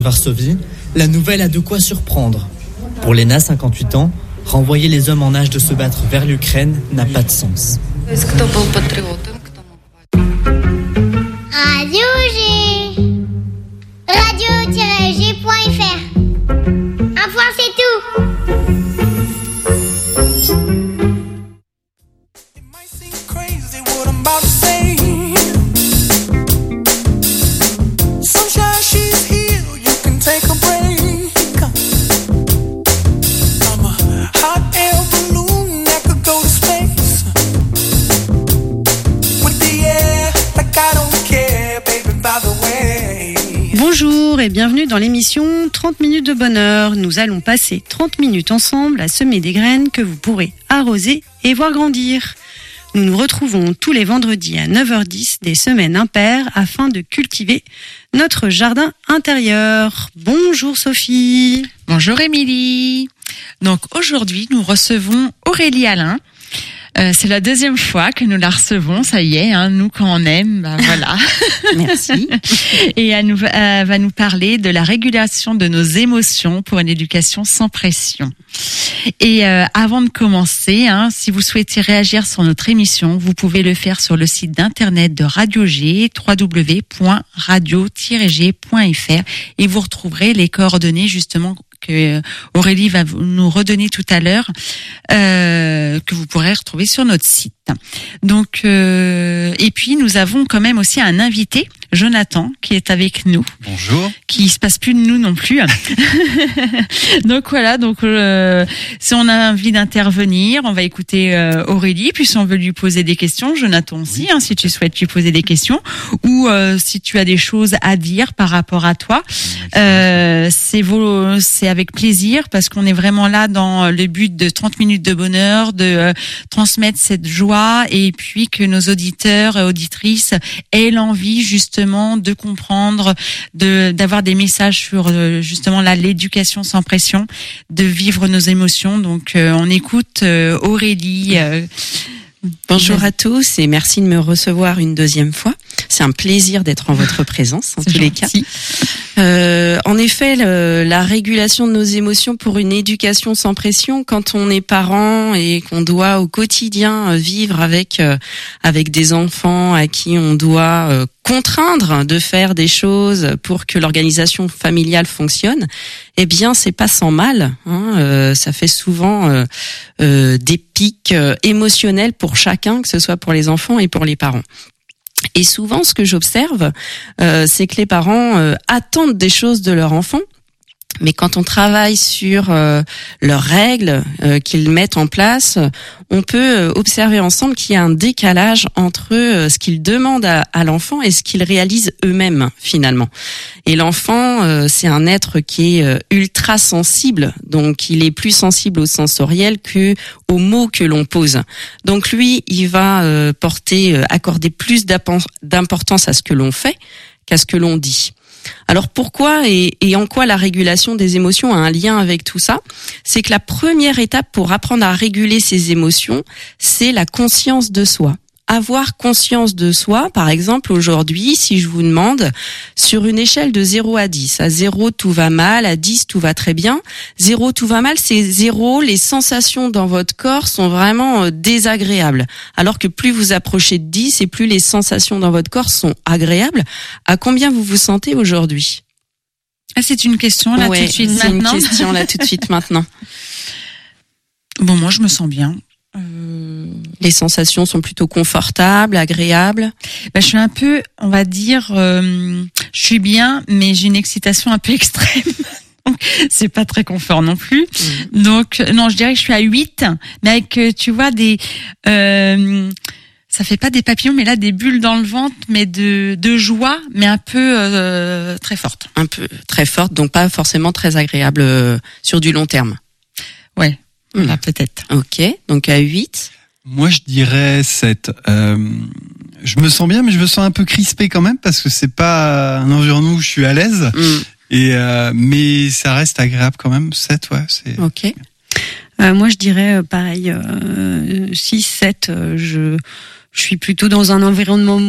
Varsovie, la nouvelle a de quoi surprendre. Pour Lena, 58 ans, renvoyer les hommes en âge de se battre vers l'Ukraine n'a pas de sens. Radio G. Radio-G.fr. Un point, c'est tout. Bonjour et bienvenue dans l'émission 30 minutes de bonheur. Nous allons passer 30 minutes ensemble à semer des graines que vous pourrez arroser et voir grandir. Nous nous retrouvons tous les vendredis à 9h10 des semaines impaires afin de cultiver notre jardin intérieur. Bonjour Sophie. Bonjour Émilie. Donc aujourd'hui nous recevons Aurélie Alain. C'est la deuxième fois que nous la recevons, ça y est, hein, nous quand on aime, bah voilà. Merci. Et elle va nous parler de la régulation de nos émotions pour une éducation sans pression. Et avant de commencer, hein, si vous souhaitez réagir sur notre émission, vous pouvez le faire sur le site d'internet de Radio G, www.radio-g.fr, et vous retrouverez les coordonnées justement que Aurélie va nous redonner tout à l'heure, que vous pourrez retrouver sur notre site. Donc, et puis nous avons quand même aussi un invité, Jonathan, qui est avec nous. Bonjour. Qui se passe plus de nous non plus. Donc voilà, donc si on a envie d'intervenir, on va écouter Aurélie, puis si on veut lui poser des questions, Jonathan aussi, oui, hein, si tu souhaites lui poser des questions, ou si tu as des choses à dire par rapport à toi, c'est avec plaisir, parce qu'on est vraiment là dans le but de 30 minutes de bonheur, de transmettre cette joie, et puis que nos auditeurs et auditrices aient l'envie justement de comprendre, d'avoir des messages sur justement l'éducation sans pression, de vivre nos émotions. Donc on écoute Aurélie. Bonjour à tous et merci de me recevoir une deuxième fois. C'est un plaisir d'être en votre présence en tous les cas. En effet, la régulation de nos émotions pour une éducation sans pression, quand on est parent et qu'on doit au quotidien vivre avec des enfants à qui on doit contraindre de faire des choses pour que l'organisation familiale fonctionne, eh bien c'est pas sans mal, hein, ça fait souvent des pics émotionnels pour chacun, que ce soit pour les enfants et pour les parents. Et souvent, ce que j'observe, c'est que les parents attendent des choses de leur enfant, mais quand on travaille sur leurs règles qu'ils mettent en place, on peut observer ensemble qu'il y a un décalage entre ce qu'ils demandent à l'enfant et ce qu'ils réalisent eux-mêmes finalement. Et l'enfant, c'est un être qui est ultra sensible, donc il est plus sensible au sensoriel que aux mots que l'on pose. Donc lui, il va accorder plus d'importance à ce que l'on fait qu'à ce que l'on dit. Alors pourquoi et en quoi la régulation des émotions a un lien avec tout ça ? C'est que la première étape pour apprendre à réguler ses émotions, c'est la conscience de soi. Avoir conscience de soi, par exemple, aujourd'hui, si je vous demande, sur une échelle de 0 à 10, à 0, tout va mal, à 10, tout va très bien. 0, tout va mal, c'est 0, les sensations dans votre corps sont vraiment désagréables. Alors que plus vous approchez de 10 et plus les sensations dans votre corps sont agréables. À combien vous vous sentez aujourd'hui ? Ah, c'est une question, là, tout de suite, maintenant. C'est une question, là, tout de suite, maintenant. Bon, moi, je me sens bien. Les sensations sont plutôt confortables, agréables. Je suis un peu, on va dire, je suis bien, mais j'ai une excitation un peu extrême. Donc, c'est pas très confort non plus. Donc, non, je dirais que je suis à 8, mais avec, tu vois, ça fait pas des papillons, mais là, des bulles dans le ventre, mais de joie, mais un peu très forte. Un peu très forte, donc pas forcément très agréable sur du long terme. Ouais. Voilà, peut-être. Ok, donc à 8. Moi, je dirais 7. Je me sens bien, mais je me sens un peu crispé quand même, parce que c'est pas un environnement où je suis à l'aise. Mais ça reste agréable quand même. 7, ouais. C'est... Ok. Moi, je dirais pareil, 6, 7. Je Je suis plutôt dans un environnement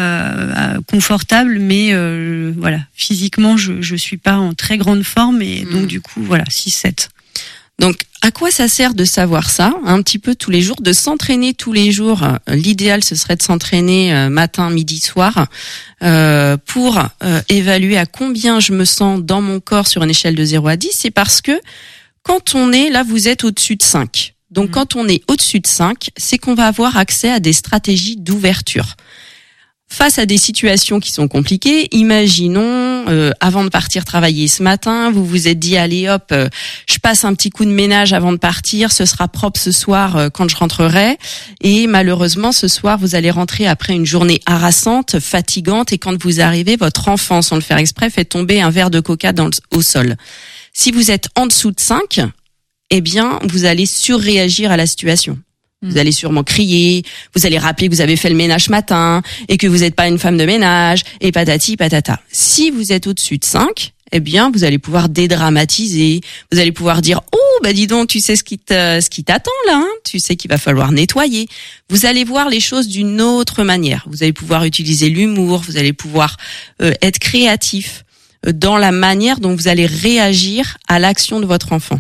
confortable, mais voilà, physiquement je suis pas en très grande forme et donc du coup voilà 6-7. Donc, à quoi ça sert de savoir ça, un petit peu tous les jours, de s'entraîner tous les jours? L'idéal, ce serait de s'entraîner matin, midi, soir, pour évaluer à combien je me sens dans mon corps sur une échelle de 0 à 10. C'est parce que quand on est, là, vous êtes au-dessus de 5. Donc, quand on est au-dessus de 5, c'est qu'on va avoir accès à des stratégies d'ouverture. Face à des situations qui sont compliquées, imaginons, avant de partir travailler ce matin, vous vous êtes dit, allez hop, je passe un petit coup de ménage avant de partir, ce sera propre ce soir quand je rentrerai. Et malheureusement, ce soir, vous allez rentrer après une journée harassante, fatigante, et quand vous arrivez, votre enfant, sans le faire exprès, fait tomber un verre de coca au sol. Si vous êtes en dessous de 5, eh bien, vous allez surréagir à la situation. Vous allez sûrement crier, vous allez rappeler que vous avez fait le ménage ce matin et que vous n'êtes pas une femme de ménage et patati patata. Si vous êtes au-dessus de 5, eh bien, vous allez pouvoir dédramatiser. Vous allez pouvoir dire, oh, bah dis donc, tu sais ce qui t'attend là, hein, tu sais qu'il va falloir nettoyer. Vous allez voir les choses d'une autre manière. Vous allez pouvoir utiliser l'humour, vous allez pouvoir être créatif dans la manière dont vous allez réagir à l'action de votre enfant.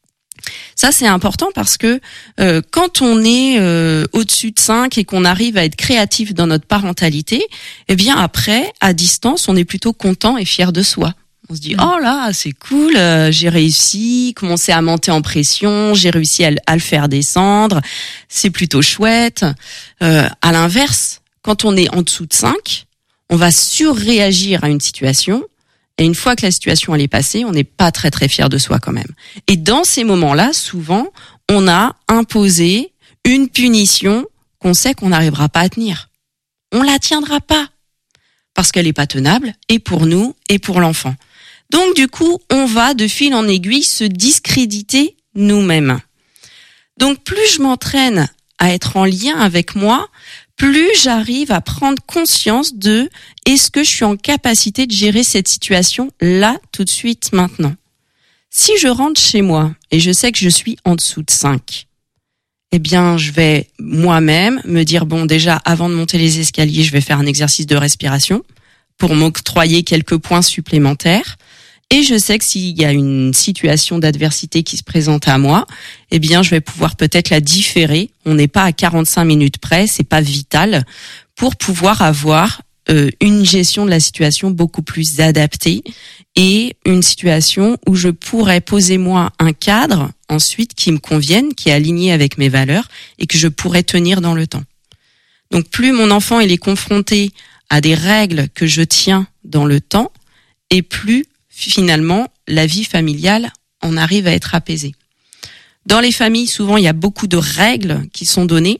Ça, c'est important parce que quand on est au-dessus de 5 et qu'on arrive à être créatif dans notre parentalité, eh bien après, à distance, on est plutôt content et fier de soi. On se dit, oh là, c'est cool, j'ai réussi, commencer à monter en pression, j'ai réussi à le faire descendre, c'est plutôt chouette. À l'inverse, quand on est en dessous de 5, on va surréagir à une situation. Et une fois que la situation elle est passée, on n'est pas très très fier de soi quand même. Et dans ces moments-là, souvent, on a imposé une punition qu'on sait qu'on n'arrivera pas à tenir. On la tiendra pas parce qu'elle est pas tenable et pour nous et pour l'enfant. Donc du coup, on va de fil en aiguille se discréditer nous-mêmes. Donc plus je m'entraîne à être en lien avec moi, plus j'arrive à prendre conscience de est-ce que je suis en capacité de gérer cette situation là, tout de suite, maintenant. Si je rentre chez moi et je sais que je suis en dessous de 5, eh bien, je vais moi-même me dire, bon, déjà, avant de monter les escaliers, je vais faire un exercice de respiration pour m'octroyer quelques points supplémentaires. Et je sais que s'il y a une situation d'adversité qui se présente à moi, eh bien, je vais pouvoir peut-être la différer. On n'est pas à 45 minutes près, c'est pas vital pour pouvoir avoir une gestion de la situation beaucoup plus adaptée et une situation où je pourrais poser moi un cadre ensuite qui me convienne, qui est aligné avec mes valeurs et que je pourrais tenir dans le temps. Donc, plus mon enfant il est confronté à des règles que je tiens dans le temps et plus finalement, la vie familiale en arrive à être apaisée. Dans les familles, souvent, il y a beaucoup de règles qui sont données,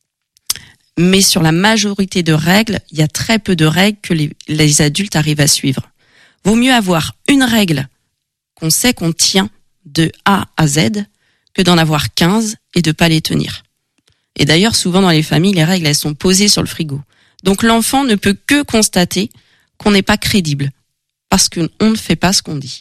mais sur la majorité de règles, il y a très peu de règles que les adultes arrivent à suivre. Vaut mieux avoir une règle qu'on sait qu'on tient de A à Z que d'en avoir 15 et de pas les tenir. Et d'ailleurs, souvent dans les familles, les règles, elles sont posées sur le frigo. Donc l'enfant ne peut que constater qu'on n'est pas crédible. Parce qu'on ne fait pas ce qu'on dit.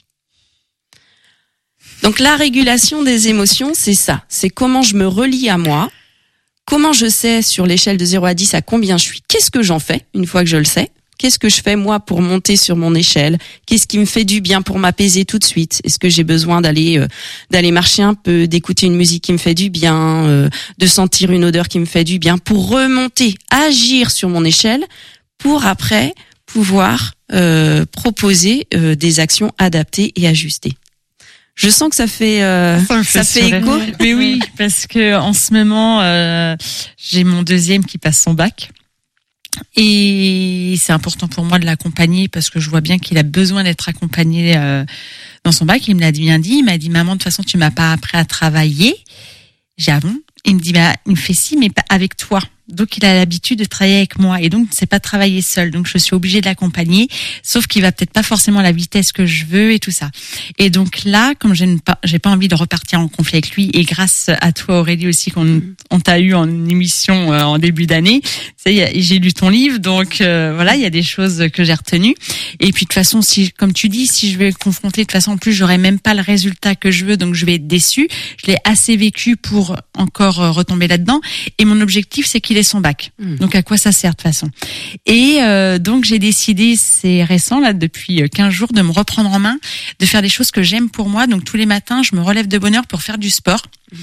Donc la régulation des émotions, c'est ça. C'est comment je me relie à moi, comment je sais sur l'échelle de 0 à 10 à combien je suis, qu'est-ce que j'en fais une fois que je le sais, qu'est-ce que je fais moi pour monter sur mon échelle, qu'est-ce qui me fait du bien pour m'apaiser tout de suite, est-ce que j'ai besoin d'aller marcher un peu, d'écouter une musique qui me fait du bien, de sentir une odeur qui me fait du bien, pour remonter, agir sur mon échelle, pour après pouvoir proposer des actions adaptées et ajustées. Je sens que ça fait écho. Mais oui, parce que en ce moment, j'ai mon deuxième qui passe son bac. Et c'est important pour moi de l'accompagner parce que je vois bien qu'il a besoin d'être accompagné dans son bac. Il me l'a bien dit. Il m'a dit, maman, de toute façon, tu m'as pas appris à travailler. J'ai dit, ah bon? Il me dit, il me fait si, mais pas avec toi. Donc, il a l'habitude de travailler avec moi et donc, c'est pas travailler seul. Donc, je suis obligée de l'accompagner, sauf qu'il va peut-être pas forcément à la vitesse que je veux et tout ça. Et donc là, comme j'ai pas envie de repartir en conflit avec lui et grâce à toi, Aurélie, aussi, on t'a eu en émission en début d'année. J'ai lu ton livre, donc voilà, il y a des choses que j'ai retenues. Et puis, de toute façon, comme tu dis, si je vais le confronter, de toute façon, en plus, j'aurai même pas le résultat que je veux, donc je vais être déçue. Je l'ai assez vécu pour encore retomber là-dedans. Et mon objectif, c'est qu'il il ait son bac. Donc à quoi ça sert de toute façon? Et donc j'ai décidé, c'est récent là, depuis 15 jours, de me reprendre en main, de faire des choses que j'aime pour moi. Donc tous les matins, je me relève de bonne heure pour faire du sport.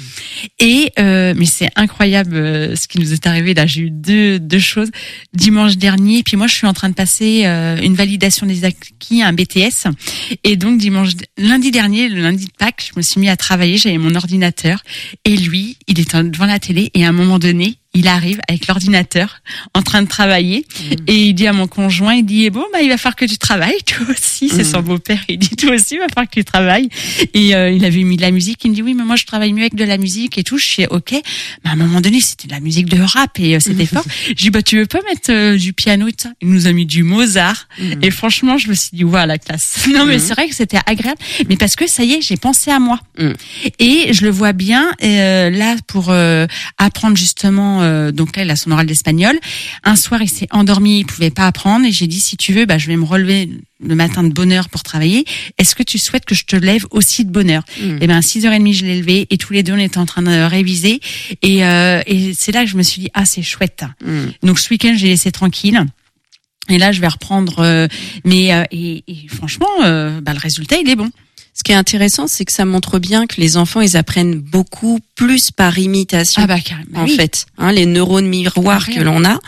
Et mais c'est incroyable ce qui nous est arrivé là. J'ai eu deux choses dimanche dernier. Et puis moi, je suis en train de passer une validation des acquis, un BTS. Et donc lundi dernier, le lundi de Pâques, je me suis mis à travailler. J'avais mon ordinateur et lui, il était devant la télé. Et à un moment donné, il arrive avec l'ordinateur en train de travailler et il dit à mon conjoint, il dit bon il va falloir que tu travailles toi aussi. C'est son beau-père, il dit toi aussi il va falloir que tu travailles. Et il avait mis de la musique, il me dit oui mais moi je travaille mieux avec de la musique et tout. Je suis ok, mais à un moment donné c'était de la musique de rap et c'était fort. Je dis bah tu veux pas mettre du piano et tout ça. Il nous a mis du Mozart et franchement je me suis dit ouais la classe. Non mais c'est vrai que c'était agréable, mais parce que ça y est j'ai pensé à moi et je le vois bien là pour apprendre justement. Donc là, il a son oral d'espagnol. Un soir, il s'est endormi, il pouvait pas apprendre. Et j'ai dit, si tu veux, je vais me relever le matin de bonne heure pour travailler. Est-ce que tu souhaites que je te lève aussi de bonne heure? Et à 6h30, je l'ai levé et tous les deux, on était en train de réviser. Et c'est là que je me suis dit, ah, c'est chouette. Donc ce week-end, j'ai laissé tranquille. Et là, je vais reprendre. Et franchement, le résultat, il est bon. Ce qui est intéressant, c'est que ça montre bien que les enfants, ils apprennent beaucoup plus par imitation. Carrément. Fait, les neurones miroirs que l'on a,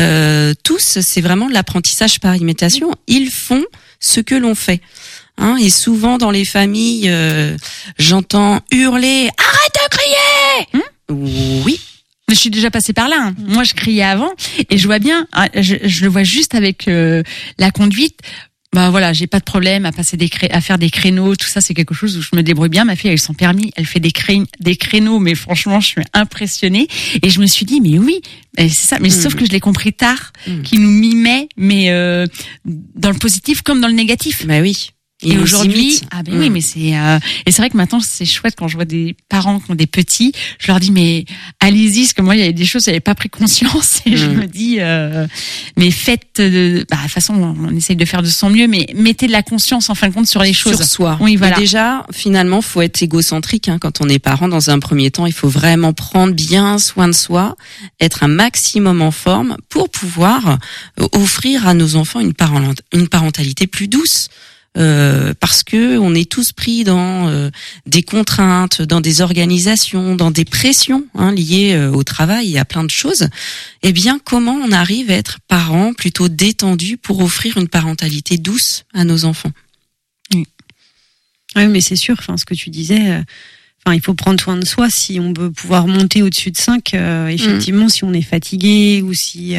tous, c'est vraiment de l'apprentissage par imitation. Ils font ce que l'on fait. Et souvent dans les familles, j'entends hurler « Arrête de crier !» Oui. Je suis déjà passée par là. Moi, je criais avant et je vois bien, je le vois juste avec la conduite. Voilà, j'ai pas de problème à passer à faire des créneaux, tout ça c'est quelque chose où je me débrouille bien. Ma fille avec son permis, elle fait des créneaux, mais franchement je suis impressionnée et je me suis dit mais oui, c'est ça, mais sauf que je l'ai compris tard, qu'il nous mimait, mais dans le positif comme dans le négatif. Bah oui. Et aujourd'hui, oui, mais c'est et c'est vrai que maintenant c'est chouette quand je vois des parents qui ont des petits, je leur dis mais allez-y, parce que moi il y avait des choses j'avais pas pris conscience et je me dis mais faites de toute façon on essaye de faire de son mieux, mais mettez de la conscience en fin de compte sur les choses. Sur soi. Oui, voilà. Et déjà finalement faut être égocentrique quand on est parent. Dans un premier temps, il faut vraiment prendre bien soin de soi, être un maximum en forme pour pouvoir offrir à nos enfants une parentalité plus douce. Parce que on est tous pris dans des contraintes, dans des organisations, dans des pressions liées au travail et à plein de choses. Eh bien, comment on arrive à être parents plutôt détendus pour offrir une parentalité douce à nos enfants? Oui, mais c'est sûr. Ce que tu disais. Il faut prendre soin de soi si on veut pouvoir monter au-dessus de 5. Effectivement, si on est fatigué ou si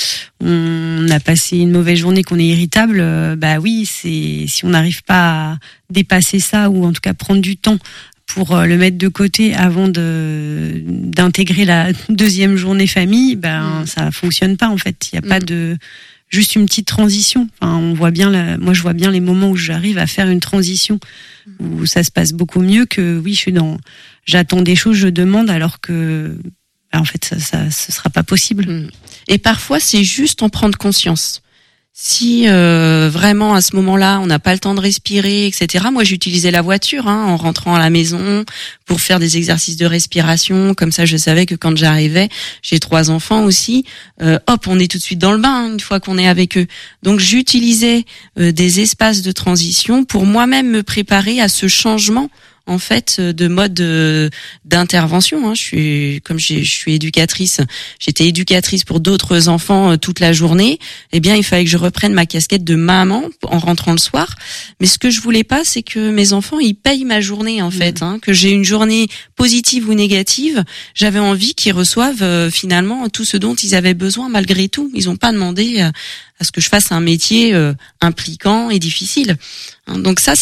on a passé une mauvaise journée, qu'on est irritable, oui, si on n'arrive pas à dépasser ça ou en tout cas prendre du temps pour le mettre de côté avant d'intégrer la deuxième journée famille, ça fonctionne pas en fait. Il y a pas de juste une petite transition. On voit bien moi je vois bien les moments où j'arrive à faire une transition où ça se passe beaucoup mieux que j'attends des choses, je demande alors que en fait ce sera pas possible. Et parfois c'est juste en prendre conscience. Si vraiment à ce moment-là on n'a pas le temps de respirer, etc. Moi j'utilisais la voiture en rentrant à la maison pour faire des exercices de respiration. Comme ça je savais que quand j'arrivais, j'ai 3 enfants aussi, on est tout de suite dans le bain une fois qu'on est avec eux. Donc j'utilisais des espaces de transition pour moi-même me préparer à ce changement en fait de mode d'intervention. Je suis éducatrice. J'étais éducatrice pour d'autres enfants toute la journée. Eh bien, il fallait que je reprenne ma casquette de maman en rentrant le soir. Mais ce que je voulais pas, c'est que mes enfants ils payent ma journée en fait. Que j'ai une journée positive ou négative, j'avais envie qu'ils reçoivent finalement tout ce dont ils avaient besoin malgré tout. Ils ont pas demandé à ce que je fasse un métier impliquant et difficile. Donc ça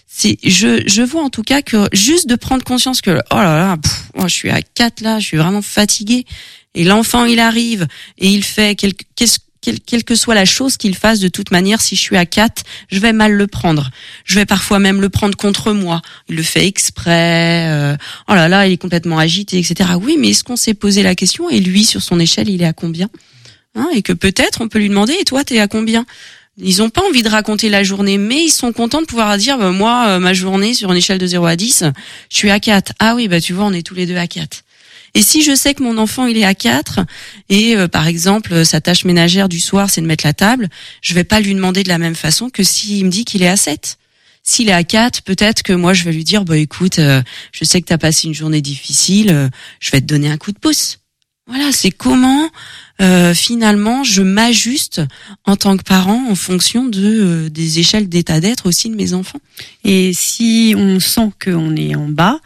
je vois en tout cas que juste de prendre conscience que je suis à 4 là, je suis vraiment fatiguée et l'enfant il arrive et il fait quelle que soit la chose qu'il fasse, de toute manière si je suis à 4, je vais mal le prendre. Je vais parfois même le prendre contre moi. Il le fait exprès. Il est complètement agité, etc. Oui, mais est-ce qu'on s'est posé la question et lui sur son échelle il est à combien? Et que peut-être on peut lui demander et toi t'es à combien? Ils ont pas envie de raconter la journée, mais ils sont contents de pouvoir dire moi ma journée sur une échelle de 0 à 10, je suis à 4. Ah oui, tu vois, on est tous les deux à 4. Et si je sais que mon enfant il est à 4 et par exemple sa tâche ménagère du soir c'est de mettre la table, je vais pas lui demander de la même façon que s'il me dit qu'il est à 7. S'il est à 4, peut-être que moi je vais lui dire écoute, je sais que tu as passé une journée difficile, je vais te donner un coup de pouce. Voilà, c'est comment finalement je m'ajuste en tant que parent en fonction des échelles d'état d'être aussi de mes enfants. Et si on sent qu'on est en bas,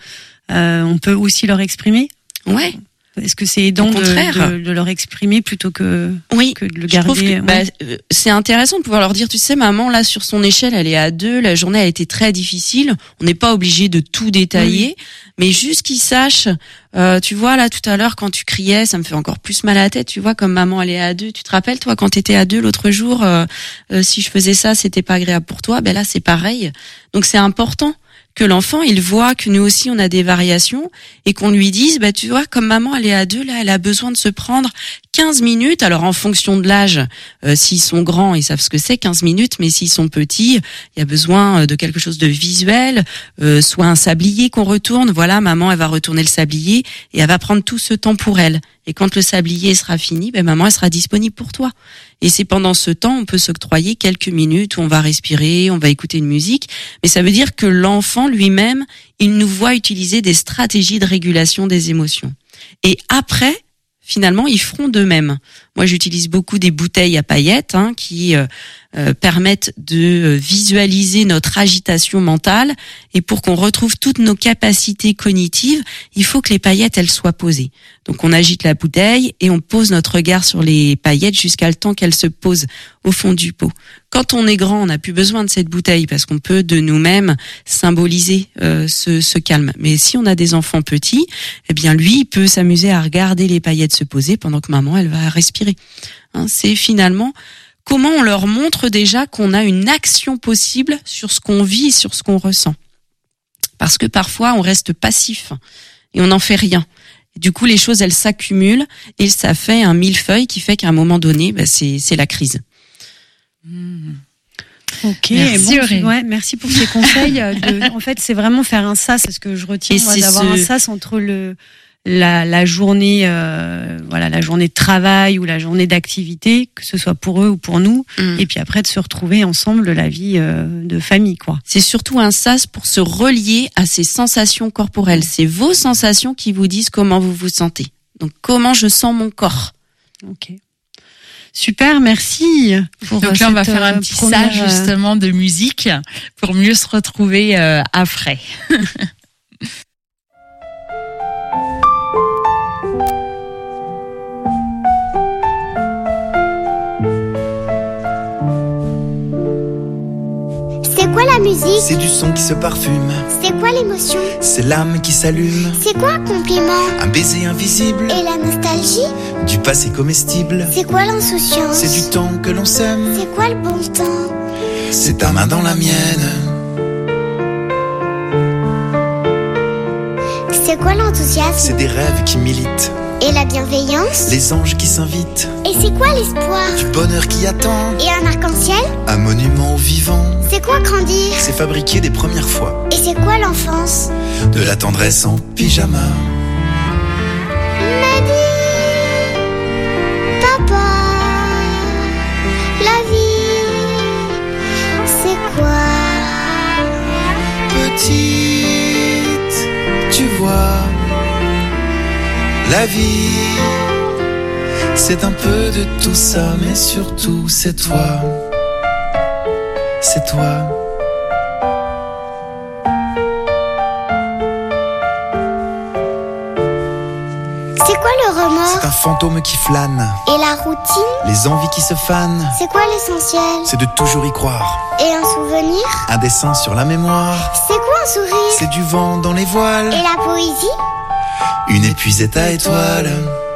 on peut aussi leur exprimer. Ouais. Est-ce que c'est aidant de leur exprimer plutôt que de le garder? C'est intéressant de pouvoir leur dire, tu sais, maman, là, sur son échelle, elle est à 2, la journée a été très difficile. On n'est pas obligé de tout détailler, mais juste qu'ils sachent, tu vois, là, tout à l'heure, quand tu criais, ça me fait encore plus mal à la tête, tu vois, comme maman, elle est à 2. Tu te rappelles, toi, quand t'étais à 2 l'autre jour, si je faisais ça, c'était pas agréable pour toi. Ben là, c'est pareil. Donc, c'est important que l'enfant, il voit que nous aussi, on a des variations et qu'on lui dise, tu vois, comme maman, elle est à 2, là, elle a besoin de se prendre 15 minutes. Alors, en fonction de l'âge, s'ils sont grands, ils savent ce que c'est, 15 minutes, mais s'ils sont petits, il y a besoin de quelque chose de visuel, soit un sablier qu'on retourne. Voilà, maman, elle va retourner le sablier et elle va prendre tout ce temps pour elle. Et quand le sablier sera fini, maman, elle sera disponible pour toi. Et c'est pendant ce temps, on peut s'octroyer quelques minutes où on va respirer, on va écouter une musique. Mais ça veut dire que l'enfant lui-même, il nous voit utiliser des stratégies de régulation des émotions. Et après, finalement, ils feront d'eux-mêmes. Moi, j'utilise beaucoup des bouteilles à paillettes qui permettent de visualiser notre agitation mentale. Et pour qu'on retrouve toutes nos capacités cognitives, il faut que les paillettes, elles soient posées. Donc, on agite la bouteille et on pose notre regard sur les paillettes jusqu'à le temps qu'elles se posent au fond du pot. Quand on est grand, on n'a plus besoin de cette bouteille parce qu'on peut de nous-mêmes symboliser ce calme. Mais si on a des enfants petits, lui, il peut s'amuser à regarder les paillettes se poser pendant que maman, elle va respirer. C'est finalement comment on leur montre déjà qu'on a une action possible sur ce qu'on vit et sur ce qu'on ressent. Parce que parfois, on reste passif et on n'en fait rien. Et du coup, les choses, elles s'accumulent et ça fait un millefeuille qui fait qu'à un moment donné, c'est la crise. Ok, merci, merci pour ces conseils. En fait, c'est vraiment faire un sas, parce que je retiens d'avoir un sas entre la journée, la journée de travail ou la journée d'activité, que ce soit pour eux ou pour nous, et puis après de se retrouver ensemble la vie de famille, quoi. C'est surtout un sas pour se relier à ces sensations corporelles. C'est vos sensations qui vous disent comment vous vous sentez. Donc comment je sens mon corps. Ok. Super, merci. Donc là, on va faire un petit sas justement de musique pour mieux se retrouver après. C'est quoi la musique? C'est du son qui se parfume. C'est quoi l'émotion? C'est l'âme qui s'allume. C'est quoi un compliment? Un baiser invisible. Et la nostalgie? Du passé comestible. C'est quoi l'insouciance? C'est du temps que l'on sème. C'est quoi le bon temps? C'est ta main dans la mienne. C'est quoi l'enthousiasme? C'est des rêves qui militent. Et la bienveillance? Les anges qui s'invitent. Et c'est quoi l'espoir? Du bonheur qui attend. Et un arc-en-ciel? Un monument au vivant. C'est quoi grandir? C'est fabriquer des premières fois. Et c'est quoi l'enfance? De la tendresse en pyjama. M'a dit, papa, la vie, c'est quoi? Petite, tu vois, la vie, c'est un peu de tout ça, mais surtout c'est toi. C'est toi. C'est quoi le remords? C'est un fantôme qui flâne. Et la routine? Les envies qui se fanent. C'est quoi l'essentiel? C'est de toujours y croire. Et un souvenir? Un dessin sur la mémoire. C'est quoi un sourire? C'est du vent dans les voiles. Et la poésie? Une épuisette à étoiles.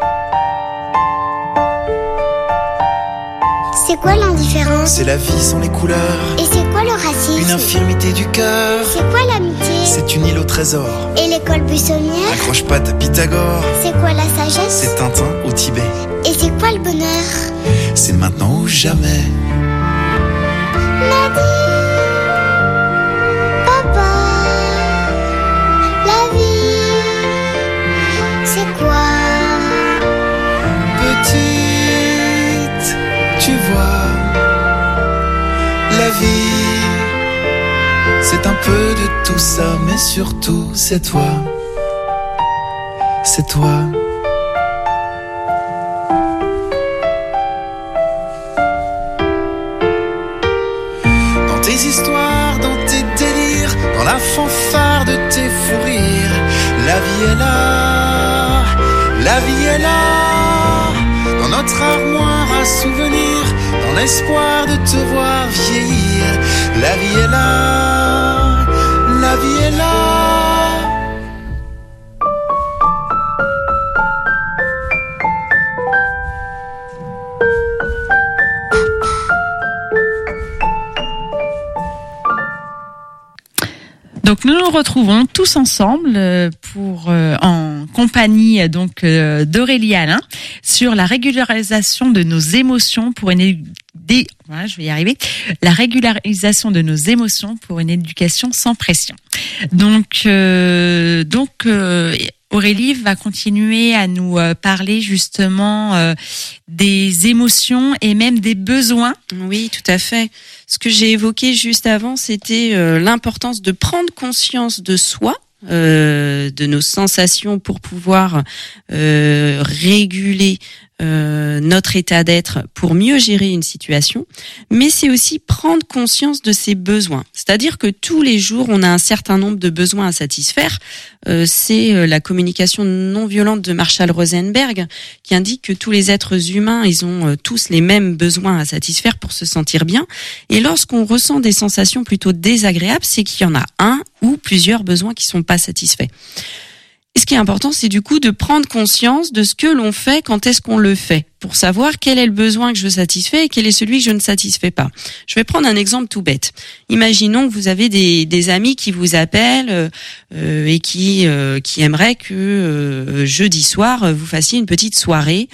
C'est quoi l'indifférence? C'est la vie sans les couleurs. Et c'est quoi le racisme? Une infirmité du cœur. C'est quoi l'amitié? C'est une île au trésor. Et l'école buissonnière? Accroche-pattes à Pythagore. C'est quoi la sagesse? C'est Tintin au Tibet. Et c'est quoi le bonheur? C'est maintenant ou jamais. M'a dit, papa, la vie, c'est quoi? ça, mais surtout c'est toi. C'est toi. Dans tes histoires, dans tes délires, dans la fanfare de tes fous rires, la vie est là, la vie est là. Dans notre armoire à souvenirs, dans l'espoir de te voir vieillir, la vie est là, la vie est là. Donc nous nous retrouvons tous ensemble pour en compagnie donc d'Aurélie Alain sur la régularisation de nos émotions pour une voilà, je vais y arriver. La régularisation de nos émotions pour une éducation sans pression. Donc Aurélie va continuer à nous parler justement des émotions et même des besoins. Oui, tout à fait. Ce que j'ai évoqué juste avant, c'était l'importance de prendre conscience de soi, de nos sensations pour pouvoir réguler notre état d'être pour mieux gérer une situation, mais c'est aussi prendre conscience de ses besoins. C'est-à-dire que tous les jours, on a un certain nombre de besoins à satisfaire. C'est la communication non violente de Marshall Rosenberg qui indique que tous les êtres humains, ils ont tous les mêmes besoins à satisfaire pour se sentir bien. Et lorsqu'on ressent des sensations plutôt désagréables, c'est qu'il y en a un ou plusieurs besoins qui sont pas satisfaits. Et ce qui est important, c'est du coup de prendre conscience de ce que l'on fait, quand est-ce qu'on le fait, pour savoir quel est le besoin que je satisfais et quel est celui que je ne satisfais pas. Je vais prendre un exemple tout bête. Imaginons que vous avez des amis qui vous appellent et qui aimeraient que jeudi soir, vous fassiez une petite soirée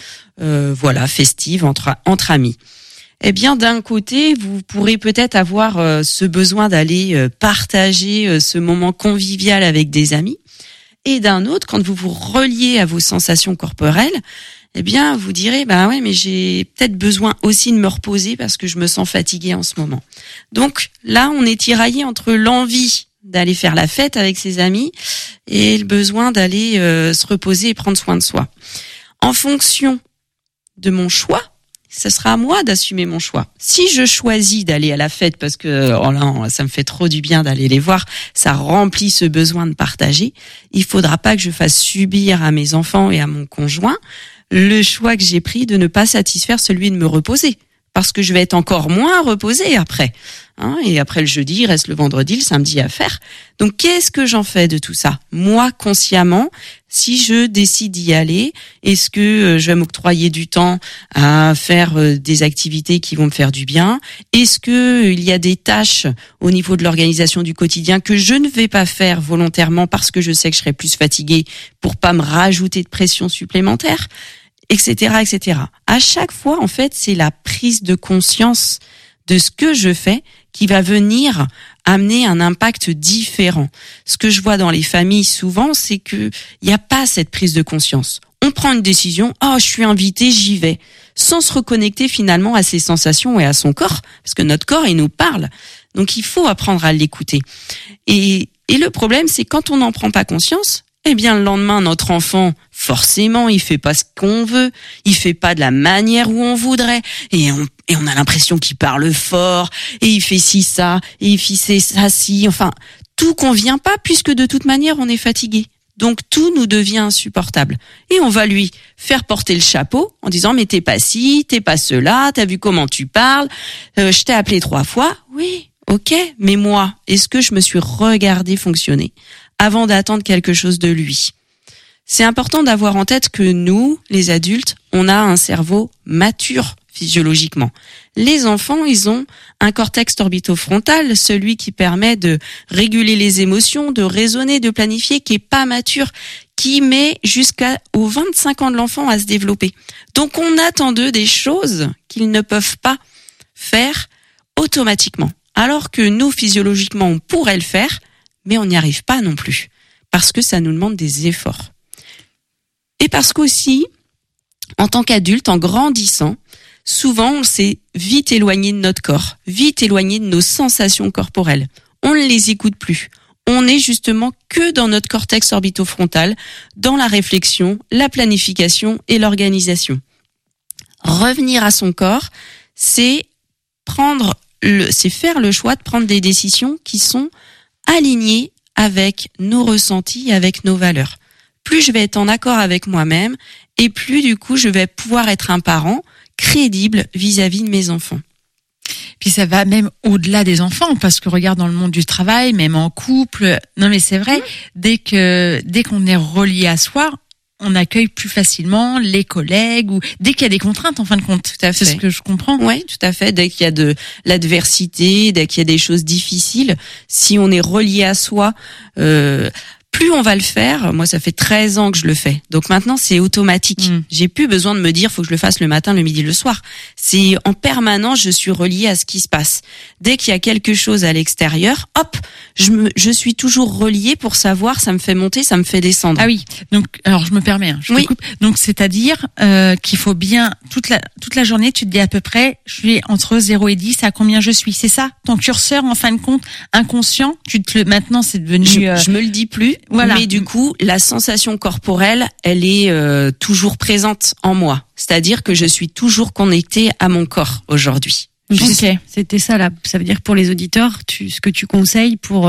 festive entre amis. Eh bien, d'un côté, vous pourrez peut-être avoir ce besoin d'aller partager ce moment convivial avec des amis. Et d'un autre, quand vous vous reliez à vos sensations corporelles, eh bien, vous direz, ouais, mais j'ai peut-être besoin aussi de me reposer parce que je me sens fatiguée en ce moment. Donc là, on est tiraillé entre l'envie d'aller faire la fête avec ses amis et le besoin d'aller se reposer et prendre soin de soi. En fonction de mon choix, ce sera à moi d'assumer mon choix. Si je choisis d'aller à la fête parce que ça me fait trop du bien d'aller les voir, ça remplit ce besoin de partager, il faudra pas que je fasse subir à mes enfants et à mon conjoint le choix que j'ai pris de ne pas satisfaire celui de me reposer. Parce que je vais être encore moins reposée après. Et après le jeudi, il reste le vendredi, le samedi à faire. Donc, qu'est-ce que j'en fais de tout ça? Moi, consciemment, si je décide d'y aller, est-ce que je vais m'octroyer du temps à faire des activités qui vont me faire du bien? Est-ce que il y a des tâches au niveau de l'organisation du quotidien que je ne vais pas faire volontairement parce que je sais que je serai plus fatiguée pour pas me rajouter de pression supplémentaire? Etc., etc. À chaque fois, en fait, c'est la prise de conscience de ce que je fais qui va venir amener un impact différent. Ce que je vois dans les familles souvent, c'est que il y a pas cette prise de conscience. On prend une décision, je suis invité, j'y vais, sans se reconnecter finalement à ses sensations et à son corps, parce que notre corps, il nous parle. Donc, il faut apprendre à l'écouter. Et le problème, c'est quand on n'en prend pas conscience, eh bien, le lendemain, notre enfant, forcément, il fait pas ce qu'on veut, il fait pas de la manière où on voudrait, et on a l'impression qu'il parle fort, et il fait ci, ça, et il fait ça, ci, enfin, tout convient pas, puisque de toute manière, on est fatigué. Donc, tout nous devient insupportable. Et on va lui faire porter le chapeau, en disant, mais t'es pas ci, t'es pas cela, t'as vu comment tu parles, je t'ai appelé 3 fois, oui, ok, mais moi, est-ce que je me suis regardé fonctionner avant d'attendre quelque chose de lui? C'est important d'avoir en tête que nous, les adultes, on a un cerveau mature physiologiquement. Les enfants, ils ont un cortex orbitofrontal, celui qui permet de réguler les émotions, de raisonner, de planifier, qui est pas mature, qui met jusqu'aux 25 ans de l'enfant à se développer. Donc on attend d'eux des choses qu'ils ne peuvent pas faire automatiquement. Alors que nous, physiologiquement, on pourrait le faire, mais on n'y arrive pas non plus, parce que ça nous demande des efforts. Et parce qu'aussi, en tant qu'adulte, en grandissant, souvent on s'est vite éloigné de notre corps, vite éloigné de nos sensations corporelles. On ne les écoute plus, on n'est justement que dans notre cortex orbitofrontal, dans la réflexion, la planification et l'organisation. Revenir à son corps, c'est faire le choix de prendre des décisions qui sont alignées avec nos ressentis, avec nos valeurs. Plus je vais être en accord avec moi-même, et plus du coup je vais pouvoir être un parent crédible vis-à-vis de mes enfants. Puis ça va même au-delà des enfants, parce que regarde dans le monde du travail, même en couple. Non mais c'est vrai, dès qu'on est relié à soi, on accueille plus facilement les collègues ou dès qu'il y a des contraintes en fin de compte. Tout à fait. C'est ce que je comprends. Oui, tout à fait. Dès qu'il y a de l'adversité, dès qu'il y a des choses difficiles, si on est relié à soi, plus on va le faire. Moi, ça fait 13 ans que je le fais. Donc maintenant, c'est automatique. J'ai plus besoin de me dire, faut que je le fasse le matin, le midi, le soir. C'est en permanence, je suis reliée à ce qui se passe. Dès qu'il y a quelque chose à l'extérieur, hop, je suis toujours reliée pour savoir, ça me fait monter, ça me fait descendre. Ah oui. Donc, alors je me permets, je te coupe. Donc, c'est-à-dire qu'il faut bien toute la journée, tu te dis à peu près, je suis entre 0 et 10, à combien je suis. C'est ça, ton curseur, en fin de compte, inconscient. Maintenant, c'est devenu. Je me le dis plus. Voilà. Mais du coup, la sensation corporelle, elle est toujours présente en moi. C'est-à-dire que je suis toujours connectée à mon corps aujourd'hui. Okay. C'était ça là. Ça veut dire pour les auditeurs, ce que tu conseilles pour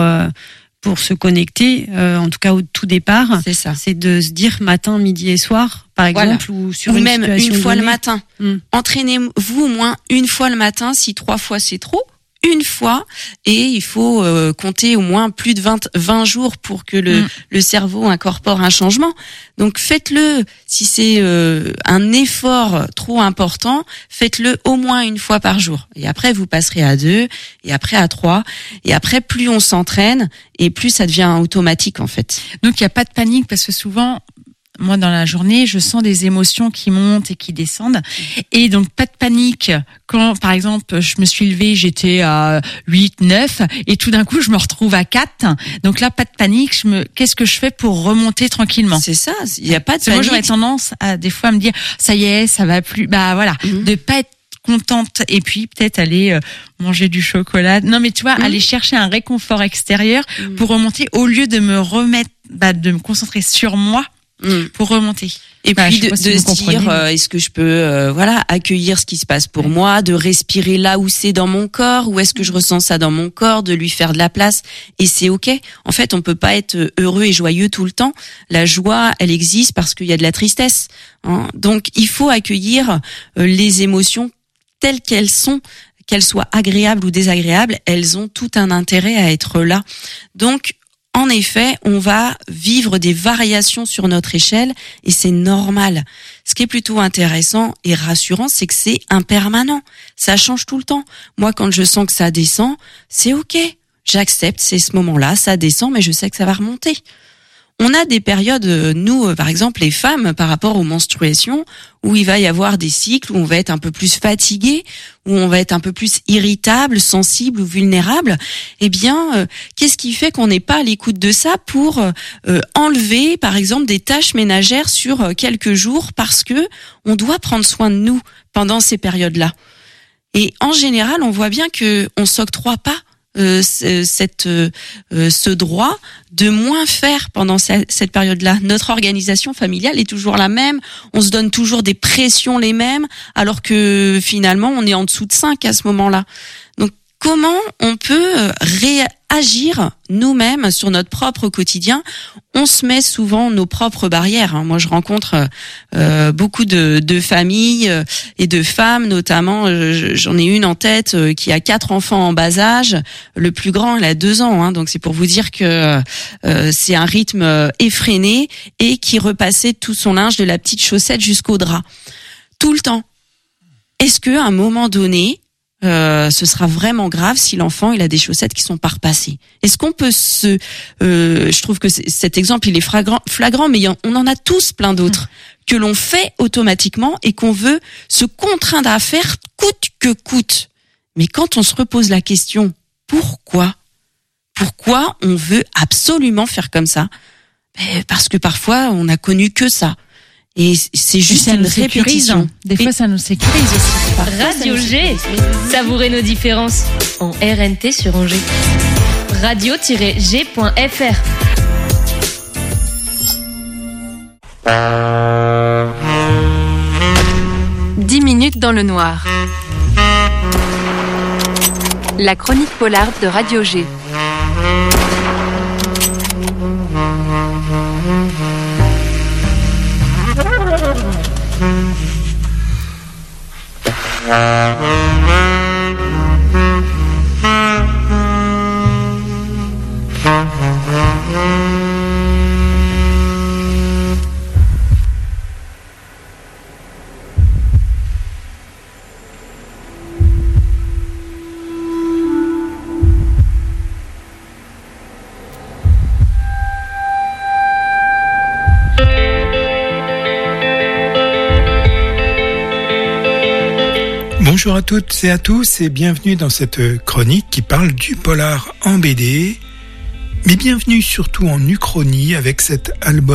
se connecter, en tout cas au tout départ, c'est ça. C'est de se dire matin, midi et soir, par exemple, ou sur ou une même situation une fois donnée. le matin. Entraînez-vous au moins une fois le matin. Si 3 fois c'est trop, une fois, et il faut compter au moins plus de 20 jours pour que le cerveau incorpore un changement. Donc faites-le. Si c'est un effort trop important, faites-le au moins une fois par jour. Et après, vous passerez à 2, et après à 3, et après, plus on s'entraîne, et plus ça devient automatique en fait. Donc il n'y a pas de panique, parce que souvent, moi, dans la journée, je sens des émotions qui montent et qui descendent. Et donc, pas de panique. Quand, par exemple, je me suis levée, j'étais à 8, 9, et tout d'un coup, je me retrouve à 4. Donc là, pas de panique. Qu'est-ce que je fais pour remonter tranquillement? C'est ça. Il n'y a pas de panique. Moi, j'aurais tendance à, des fois, à me dire, ça y est, ça va plus. Bah, voilà. De pas être contente, et puis peut-être aller manger du chocolat. Non, mais tu vois, aller chercher un réconfort extérieur pour remonter, au lieu de me remettre, de me concentrer sur moi, pour remonter. Et puis de se dire, est-ce que je peux accueillir ce qui se passe pour moi, de respirer là où c'est dans mon corps, où est-ce que je ressens ça dans mon corps, de lui faire de la place, et c'est ok. En fait, on peut pas être heureux et joyeux tout le temps. La joie, elle existe parce qu'il y a de la tristesse, hein. Donc il faut accueillir les émotions telles qu'elles sont, qu'elles soient agréables ou désagréables, elles ont tout un intérêt à être là. Donc en effet, on va vivre des variations sur notre échelle, et c'est normal. Ce qui est plutôt intéressant et rassurant, c'est que c'est impermanent. Ça change tout le temps. Moi, quand je sens que ça descend, c'est ok. J'accepte, c'est ce moment-là, ça descend, mais je sais que ça va remonter. On a des périodes, nous, par exemple, les femmes, par rapport aux menstruations, où il va y avoir des cycles où on va être un peu plus fatigué, où on va être un peu plus irritable, sensible ou vulnérable. Eh bien, qu'est-ce qui fait qu'on n'est pas à l'écoute de ça pour enlever, par exemple, des tâches ménagères sur quelques jours, parce que on doit prendre soin de nous pendant ces périodes-là. Et en général, on voit bien que on s'octroie pas ce droit de moins faire pendant cette période-là. Notre organisation familiale est toujours la même, on se donne toujours des pressions les mêmes, alors que finalement on est en dessous de 5 à ce moment-là. Donc comment on peut réagir nous-mêmes sur notre propre quotidien? On se met souvent nos propres barrières. Moi, je rencontre beaucoup de familles et de femmes, notamment. J'en ai une en tête qui a 4 enfants en bas âge. Le plus grand, il a 2 ans. Donc, c'est pour vous dire que c'est un rythme effréné, et qui repassait tout son linge, de la petite chaussette jusqu'au drap, tout le temps. Est-ce qu'à un moment donné, ce sera vraiment grave si l'enfant il a des chaussettes qui sont pas repassées? Est-ce qu'on peut je trouve que cet exemple il est flagrant, mais on en a tous plein d'autres que l'on fait automatiquement et qu'on veut se contraindre à faire coûte que coûte. Mais quand on se repose la question, pourquoi on veut absolument faire comme ça? Parce que parfois on n'a connu que ça. Et c'est juste une répétition. Des fois, ça nous sécurise aussi. Radio G, savourez nos différences en RNT sur Angers. radio-g.fr. 10 minutes dans le noir. La chronique polarde de Radio G. Bonjour à toutes et à tous et bienvenue dans cette chronique qui parle du polar en BD, mais bienvenue surtout en uchronie avec cet album